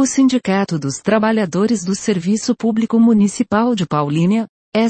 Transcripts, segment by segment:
O Sindicato dos Trabalhadores do Serviço Público Municipal de Paulínia,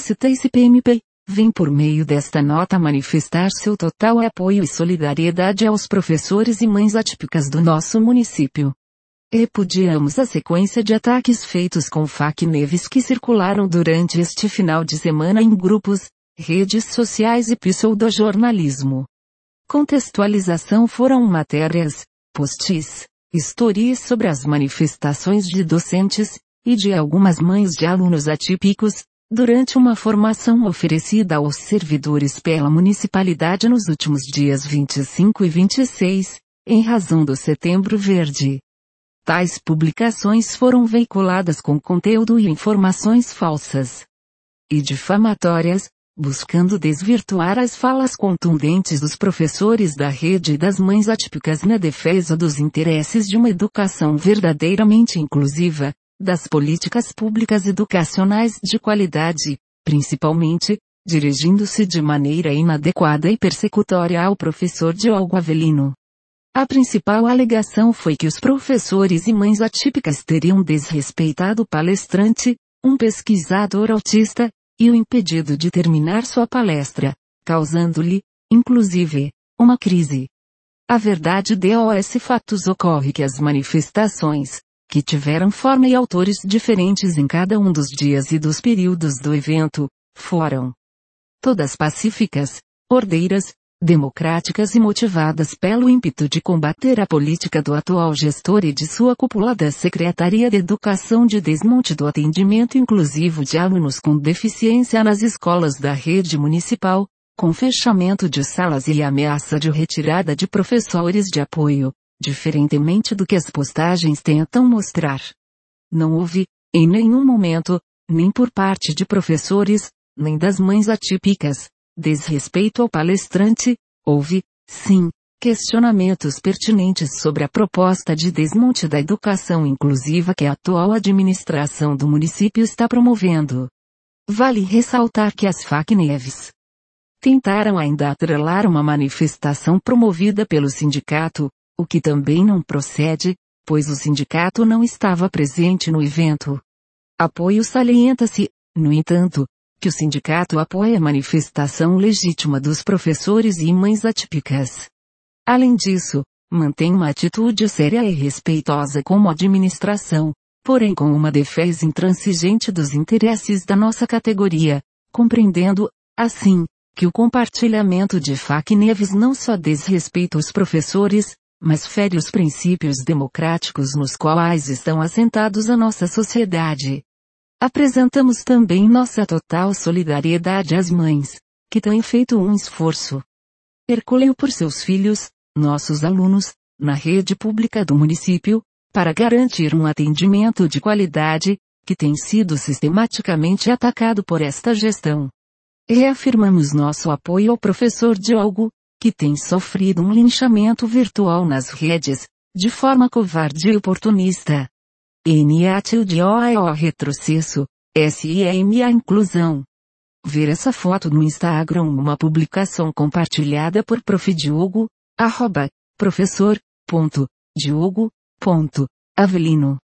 STSPMP, vem por meio desta nota manifestar seu total apoio e solidariedade aos professores e mães atípicas do nosso município. Repudiamos a sequência de ataques feitos com fake news que circularam durante este final de semana em grupos, redes sociais e pseudojornalismo. Contextualização foram matérias, posts, stories sobre as manifestações de docentes, e de algumas mães de alunos atípicos, durante uma formação oferecida aos servidores pela municipalidade nos últimos dias 25 e 26, em razão do Setembro Verde. Tais publicações foram veiculadas com conteúdo e informações falsas e difamatórias, buscando desvirtuar as falas contundentes dos professores da rede e das mães atípicas na defesa dos interesses de uma educação verdadeiramente inclusiva, das políticas públicas educacionais de qualidade, principalmente, dirigindo-se de maneira inadequada e persecutória ao professor Diogo Avelino. A principal alegação foi que os professores e mães atípicas teriam desrespeitado o palestrante, um pesquisador autista, e o impedido de terminar sua palestra, causando-lhe, inclusive, uma crise. A verdade dos fatos ocorre que as manifestações, que tiveram forma e autores diferentes em cada um dos dias e dos períodos do evento, foram todas pacíficas, ordeiras, democráticas e motivadas pelo ímpeto de combater a política do atual gestor e de sua cúpula da Secretaria de Educação de desmonte do atendimento inclusivo de alunos com deficiência nas escolas da rede municipal, com fechamento de salas e ameaça de retirada de professores de apoio, diferentemente do que as postagens tentam mostrar. Não houve, em nenhum momento, nem por parte de professores, nem das mães atípicas, desrespeito ao palestrante. Houve, sim, questionamentos pertinentes sobre a proposta de desmonte da educação inclusiva que a atual administração do município está promovendo. Vale ressaltar que as fake news tentaram ainda atrelar uma manifestação promovida pelo sindicato, o que também não procede, pois o sindicato não estava presente no evento. Apoio salienta-se, no entanto, que o sindicato apoia a manifestação legítima dos professores e mães atípicas. Além disso, mantém uma atitude séria e respeitosa como administração, porém com uma defesa intransigente dos interesses da nossa categoria, compreendendo, assim, que o compartilhamento de fake news não só desrespeita os professores, mas fere os princípios democráticos nos quais estão assentados a nossa sociedade. Apresentamos também nossa total solidariedade às mães, que têm feito um esforço hercúleo por seus filhos, nossos alunos, na rede pública do município, para garantir um atendimento de qualidade, que tem sido sistematicamente atacado por esta gestão. Reafirmamos nosso apoio ao professor Diogo, que tem sofrido um linchamento virtual nas redes, de forma covarde e oportunista. NATILDOAO retrocesso, SIM a inclusão. Ver essa foto no Instagram, uma publicação compartilhada por Prof. Diogo, @professor.diogo.avelino.